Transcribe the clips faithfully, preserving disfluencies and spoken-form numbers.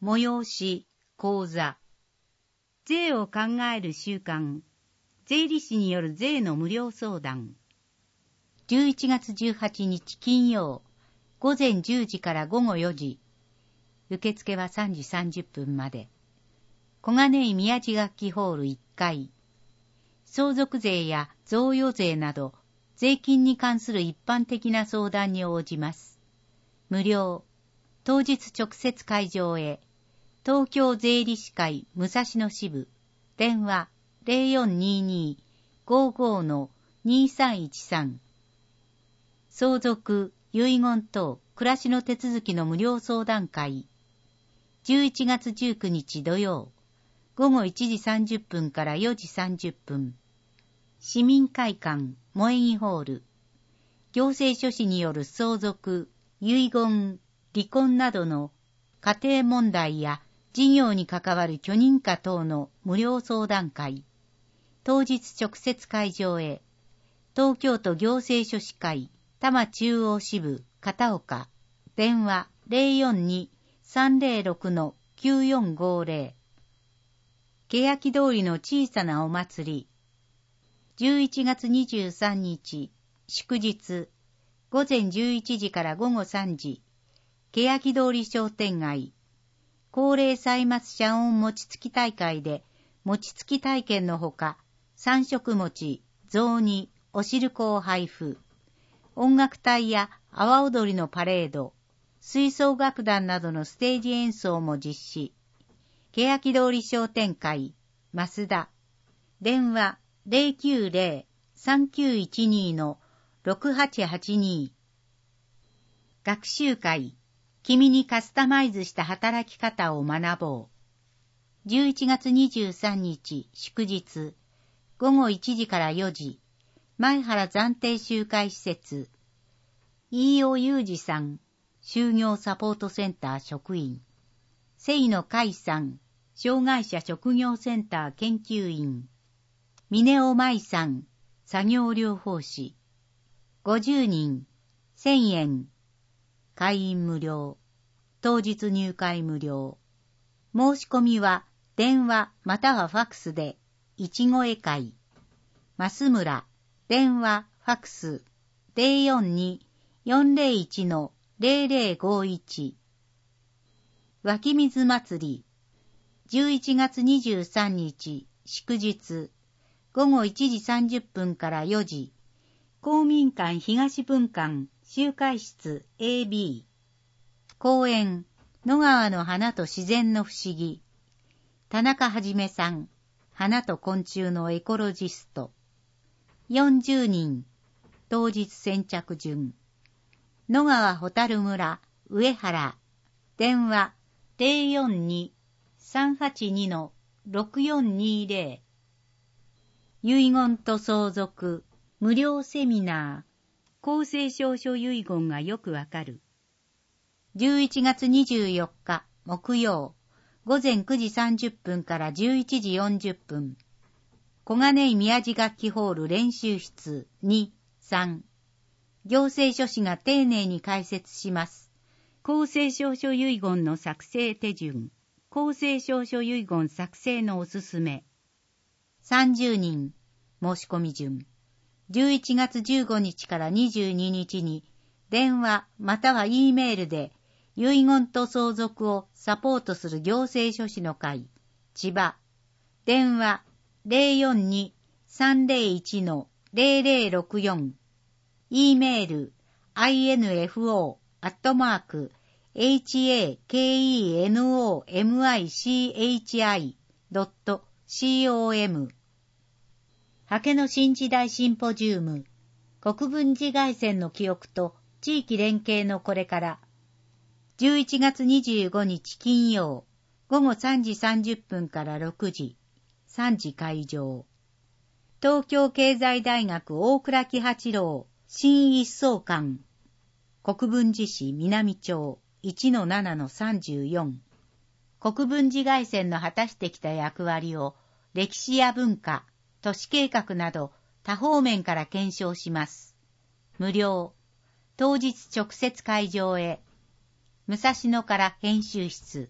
催し、講座。税を考える週間。税理士による税の無料相談。じゅういちがつじゅうはちにち金曜、ごぜんじゅうじからごごよじ。受付はさんじさんじゅっぷんまで。小金井宮地楽器ホールいっかい。相続税や贈与税など、税金に関する一般的な相談に応じます。無料。当日直接会場へ。東京税理士会武蔵野支部。電話 ゼロよんにーにー ごーごー のにーさんいちさん。相続、遺言等暮らしの手続きの無料相談会。じゅういちがつじゅうくにち土曜。ごごいちじさんじゅっぷんからよじさんじゅっぷん。市民会館萌木ホール。行政書士による相続、遺言、離婚などの家庭問題や事業に関わる許認可等の無料相談会。当日直接会場へ。東京都行政書士会多摩中央支部片岡。電話 ゼロよんにーさんゼロろく のきゅうよんごーぜろ。欅通りの小さなお祭り。じゅういちがつにじゅうさんにち、祝日、ごぜんじゅういちじからごごさんじ、欅通り商店街、高齢歳末謝恩餅つき大会で、餅つき体験のほか、三色餅、雑煮、お汁粉を配布、音楽隊や阿波踊りのパレード、吹奏楽団などのステージ演奏も実施。欅通り商店会、増田、電話、ゼロきゅうゼロ さんきゅういちにー のろくはちはちにー。学習会、君にカスタマイズした働き方を学ぼう。じゅういちがつにじゅうさんにち祝日、ごごいちじからよじ、前原暫定集会施設。飯尾裕二さん、就業サポートセンター職員。清野海さん、障害者職業センター研究員。峰尾舞さん、作業療法士。ごじゅうにん、せんえん。会員無料。当日入会無料。申し込みは電話またはファクスで、いちご会会。増村、電話、ファクス、ゼロよんにーよんゼロいちのゼロゼロごいち。湧き水祭り。じゅういちがつにじゅうさんにち、祝日。ごごいちじさんじゅっぷんからよじ。公民館東分館集会室 エービー。公演、野川の花と自然の不思議。田中はじめさん、花と昆虫のエコロジスト。よんじゅうにん、当日先着順。野川ホタル村、上原。電話、ゼロよんにーさんはちにのろくよんにーぜろ。遺言と相続、無料セミナー。公正証書遺言がよくわかる。じゅういちがつにじゅうよっか、木曜、ごぜんくじさんじゅっぷんからじゅういちじよんじゅっぷん。小金井宮地楽器ホール練習室に、さん。行政書士が丁寧に解説します。公正証書遺言の作成手順。公正証書遺言作成のおすすめ。さんじゅうにん、申し込み順。じゅういちがつじゅうごにちからにじゅうににちに、電話または E メールで、遺言と相続をサポートする行政書士の会、千葉。電話ゼロよんにーさんゼロいちのゼロゼロろくよん。E メール、アイエヌエフオー アットマーク、エイチエーケーイーエヌオーエムアイシーエイチアイ ドット コム。刷毛の新時代シンポジウム、国分寺凱旋の記憶と地域連携のこれから、じゅういちがつにじゅうごにち金曜、ごごさんじさんじゅっぷんからろくじ、さんじ会場。東京経済大学大倉喜八郎新一層館、国分寺市南町 いちのななのさんじゅうよん。国分寺凱旋の果たしてきた役割を歴史や文化、都市計画など多方面から検証します。無料。当日直接会場へ。武蔵野から編集室。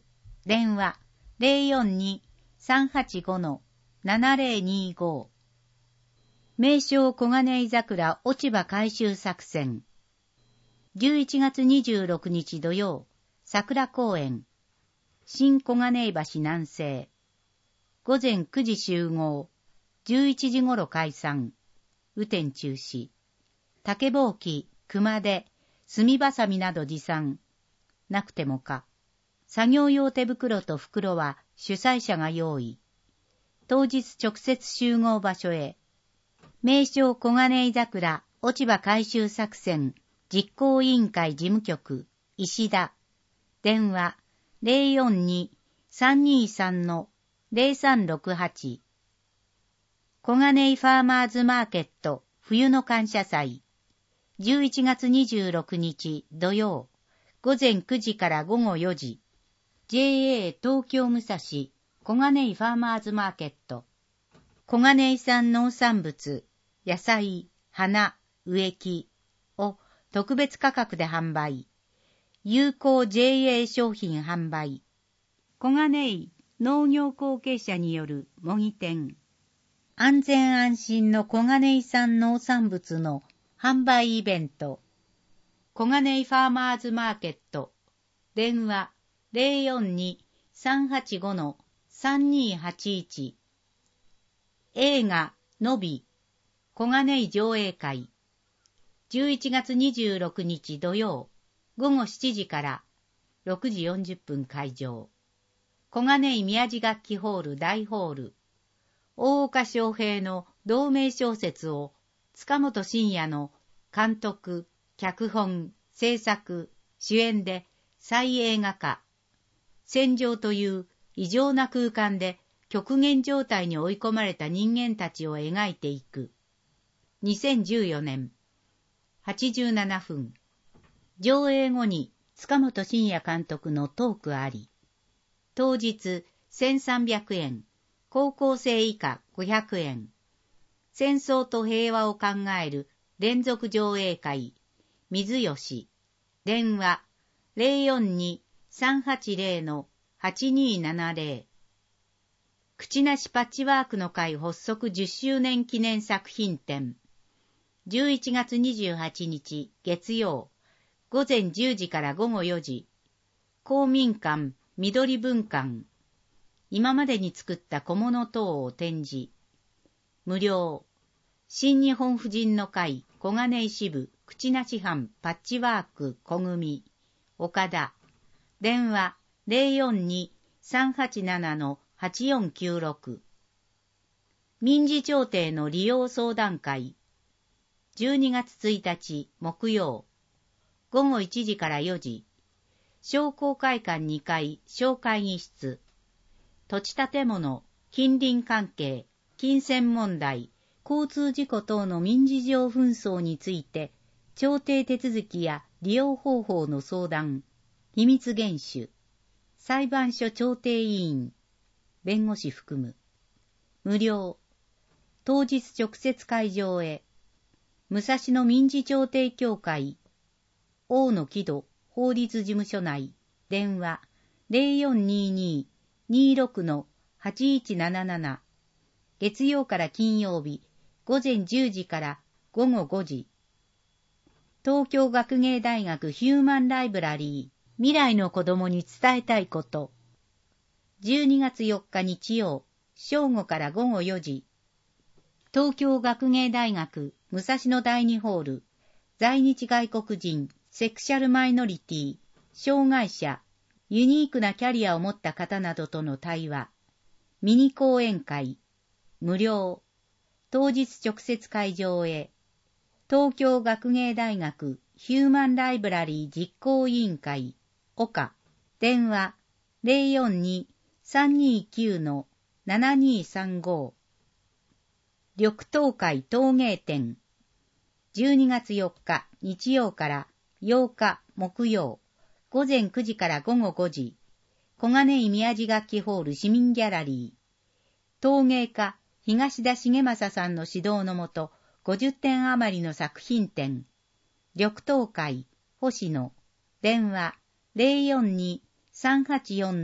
電話 ゼロよんに さんはちご ななゼロにご。名称小金井桜落ち葉回収作戦。じゅういちがつにじゅうろくにち土曜、桜公園。新小金井橋南西。午前くじ集合。じゅういちじ頃解散。雨天中止。竹ぼうき、熊手、炭ばさみなど持参。なくてもか。作業用手袋と袋は主催者が用意。当日直接集合場所へ。名称小金井桜落ち葉回収作戦実行委員会事務局石田。電話 ゼロよんに さんにさん ゼロさんろくはち。小金井ファーマーズマーケット冬の感謝祭。じゅういちがつにじゅうろくにち土曜。午前くじから午後よじ。ジェーエー 東京武蔵小金井ファーマーズマーケット。小金井産農産物、野菜、花、植木を特別価格で販売。有効 ジェーエー 商品販売。小金井農業後継者による模擬店。安全安心の小金井産農産物の販売イベント。小金井ファーマーズマーケット。電話 ゼロよんに さんはちご さんにはちいち。映画のび小金井上映会。じゅういちがつにじゅうろくにち土曜午後しちじからろくじよんじゅっぷん開場。小金井宮地楽器ホール大ホール。大岡翔平の同名小説を塚本慎也の監督、脚本、制作、主演で再映画化。戦場という異常な空間で極限状態に追い込まれた人間たちを描いていく。にせんじゅうよねん、はちじゅうななふん。上映後に塚本慎也監督のトークあり。当日せんさんびゃくえん、高校生以下ごひゃくえん。戦争と平和を考える連続上映会、水吉。電話ゼロよんに さんはちゼロ はちにななゼロ。口なしパッチワークの会発足じゅっしゅうねん記念作品展。じゅういちがつにじゅうはちにち月曜、午前じゅうじから午後よじ。公民館、緑文館。今までに作った小物等を展示。無料。新日本婦人の会小金井支部口なし班パッチワーク小組。岡田。電話ゼロよんに さんはちなな はちよんきゅうろく。民事調停の利用相談会。じゅうにがつついたち木曜。午後いちじからよじ。商工会館にかい小会議室。土地建物、近隣関係、金銭問題、交通事故等の民事上紛争について、調停手続きや利用方法の相談、秘密厳守、裁判所調停委員、弁護士含む。無料。当日直接会場へ。武蔵野民事調停協会、大野木戸法律事務所内、電話ゼロよんにに にろく はちいちなななな。月曜から金曜日、午前じゅうじから午後ごじ。東京学芸大学ヒューマンライブラリー、未来の子供に伝えたいこと。じゅうにがつよっか日曜、正午から午後よじ。東京学芸大学武蔵野第二ホール、在日外国人、セクシャルマイノリティ、障害者、ユニークなキャリアを持った方などとの対話。ミニ講演会。無料。当日直接会場へ。東京学芸大学ヒューマンライブラリー実行委員会、岡。電話ゼロよんに さんにきゅう ななにさんご。緑東海陶芸展。じゅうにがつよっか日曜からようか木曜、午前くじから午後ごじ。小金井宮地楽器ホール市民ギャラリー。陶芸家東田重正さんの指導のもと、ごじゅってん余りの作品展。緑東海星野。電話ゼロよんに さんはちよん に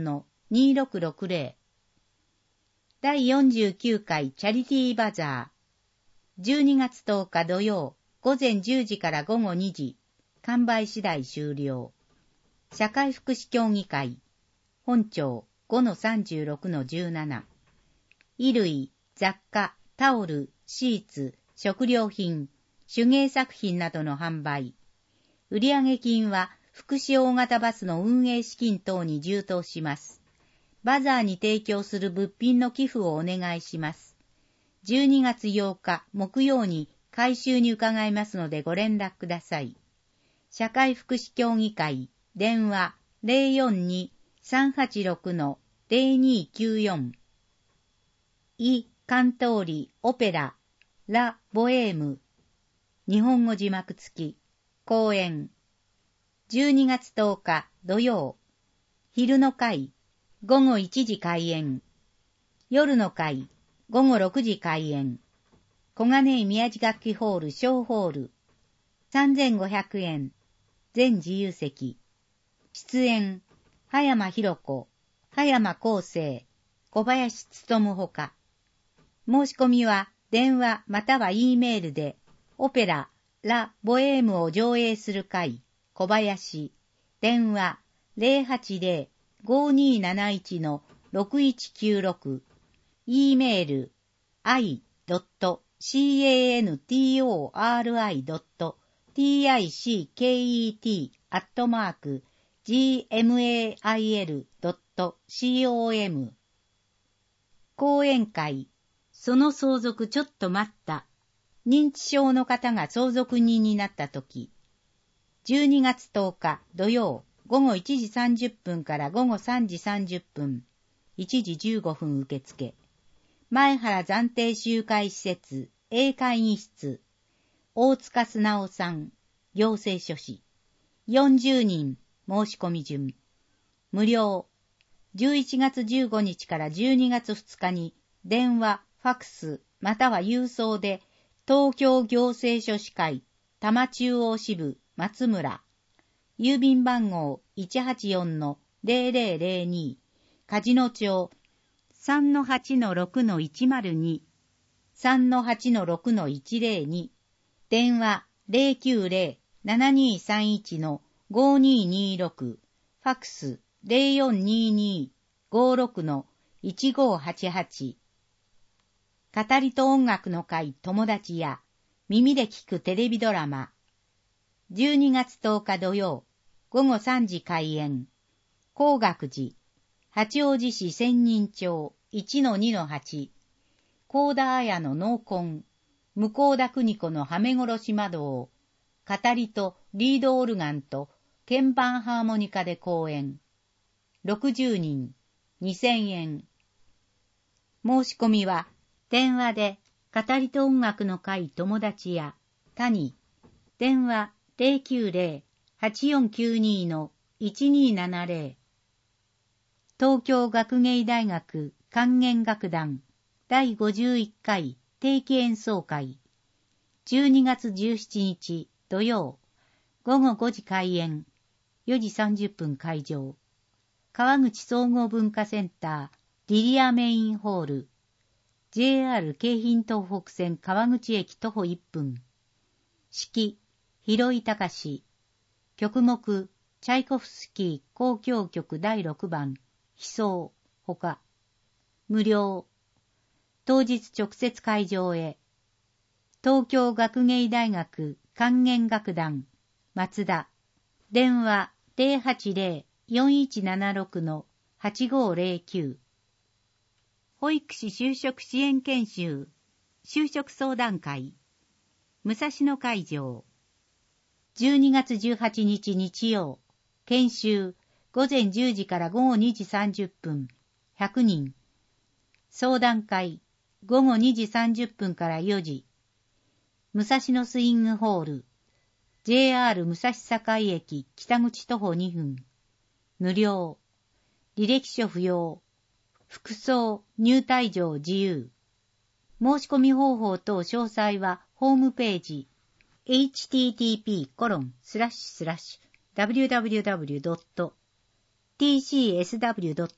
にろくろくぜろ。だいよんじゅうきゅうかいチャリティーバザー。じゅうにがつとおか土曜、午前じゅうじから午後にじ。完売次第終了。社会福祉協議会。本庁 ごのさんじゅうろくのじゅうなな。衣類、雑貨、タオル、シーツ、食料品、手芸作品などの販売。売上金は福祉大型バスの運営資金等に充当します。バザーに提供する物品の寄付をお願いします。じゅうにがつようか木曜に回収に伺いますのでご連絡ください。社会福祉協議会、電話 ゼロよんに さんはちろく の ゼロにきゅうよん。イ・カントーリ・オペラ、ラ・ボエーム。日本語字幕付き。公演。じゅうにがつとおか土曜。昼の会、ごごいちじ開演。夜の会、ごごろくじ開演。小金井宮地楽器ホール小ホール。さんぜんごひゃくえん。全自由席。出演、葉山弘子、葉山康生、小林勉ほか。申し込みは電話または E メールで、オペラ、ラ・ボエームを上映する会、小林、電話 ゼロはちゼロ ごにーなないち のろくいちきゅうろく、E メール、アイ ドット カントリ ドット ティック アットマーク ジーエムエーアイエル ドット コム。講演会、その相続ちょっと待った。認知症の方が相続人になったとき。じゅうにがつとおか土曜、ごごいちじさんじゅっぷんからごごさんじさんじゅっぷん、いちじじゅうごふん受付。前原暫定集会施設、A会議室。大塚素直さん、行政書士。よんじゅうにん、申し込み順。無料。じゅういちがつじゅうごにちからじゅうにがつふつかに、電話、ファクス、または郵送で、東京行政書士会、多摩中央支部、松村。郵便番号 いちはちよんのゼロゼロゼロに、梶野町 さんのはちのろくのいちまるに、さんのはちのろくのいちゼロに、電話 ゼロきゅうゼロ ななにさんいちのごにーにーろく、ファクス ゼロよんにーにー ごろくのいちごはちはち。語りと音楽の会友達や耳で聞くテレビドラマ。じゅうにがつとおか土曜、ごごさんじ開演。光岳寺、八王子市仙人町 いちのにのはち。高田綾の濃紺、向田邦子のはめ殺し窓を、語りとリードオルガンと鍵盤ハーモニカで公演。ろくじゅうにん、にせんえん。申し込みは、電話で、語りと音楽の会友達や、谷、電話 ゼロきゅうゼロ はちよんきゅうにのいちにーななゼロ。東京学芸大学管弦楽団だいごじゅういっかい定期演奏会。じゅうにがつじゅうしちにち土曜、ごごごじ開演、よじさんじゅっぷん会場。川口総合文化センター、リリアメインホール。ジェイアール 京浜東北線川口駅徒歩いっぷん。指揮、広井隆。曲目、チャイコフスキー交響曲だいろくばん、悲愴、ほか。無料。当日直接会場へ。東京学芸大学管弦楽団、松田。電話ゼロはちゼロ よんいちななろくのはちごゼロきゅう。保育士就職支援研修、就職相談会。武蔵野会場。じゅうにがつじゅうはちにち日曜、研修、ごぜんじゅうじからごごにじさんじゅっぷん、ひゃくにん。相談会、ごごにじさんじゅっぷんからよじ。武蔵野スイングホール、ジェイアール 武蔵境駅北口徒歩にふん。無料。履歴書不要。服装、入退場自由。申し込み方法等詳細はホームページ エイチティーティーピーコロンスラッシュスラッシュダブリューダブリューダブリュードットティーシーエスダブリュードット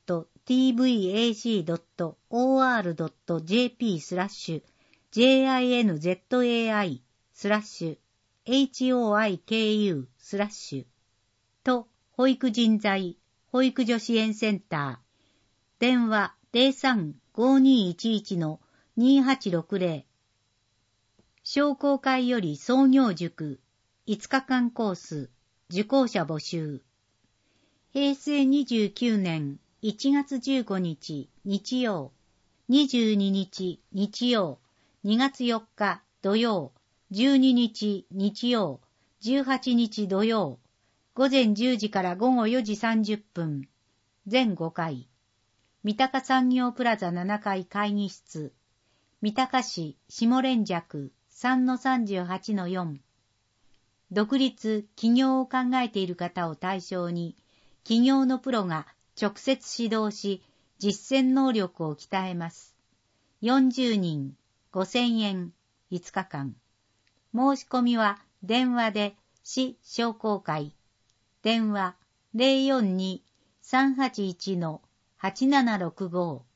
ティーブイエーシードットオーアールドットジェーピー スラッシュ ジェイアイエヌゼットエーアイ スラッシュ エイチオーアイケーユー スラッシュと保育人材保育所支援センター電話 ゼロさん ごーにーいちいち のにーはちろくぜろ商工会より創業塾いつかかんコース受講者募集へいせいにじゅうきゅうねんいちがつじゅうごにち日曜にじゅうににち日曜にがつよっか土曜じゅうににち日曜じゅうはちにち土曜午前じゅうじから午後よじさんじゅっぷん全ごかい三鷹産業プラザななかい会議室三鷹市下連雀 さんのさんじゅうはちのよん 独立起業を考えている方を対象に起業のプロが直接指導し実践能力を鍛えます。よんじゅうにんごせんえんいつかかん申し込みは電話で市商工会電話 ゼロよんに さんはちいち はちななろくご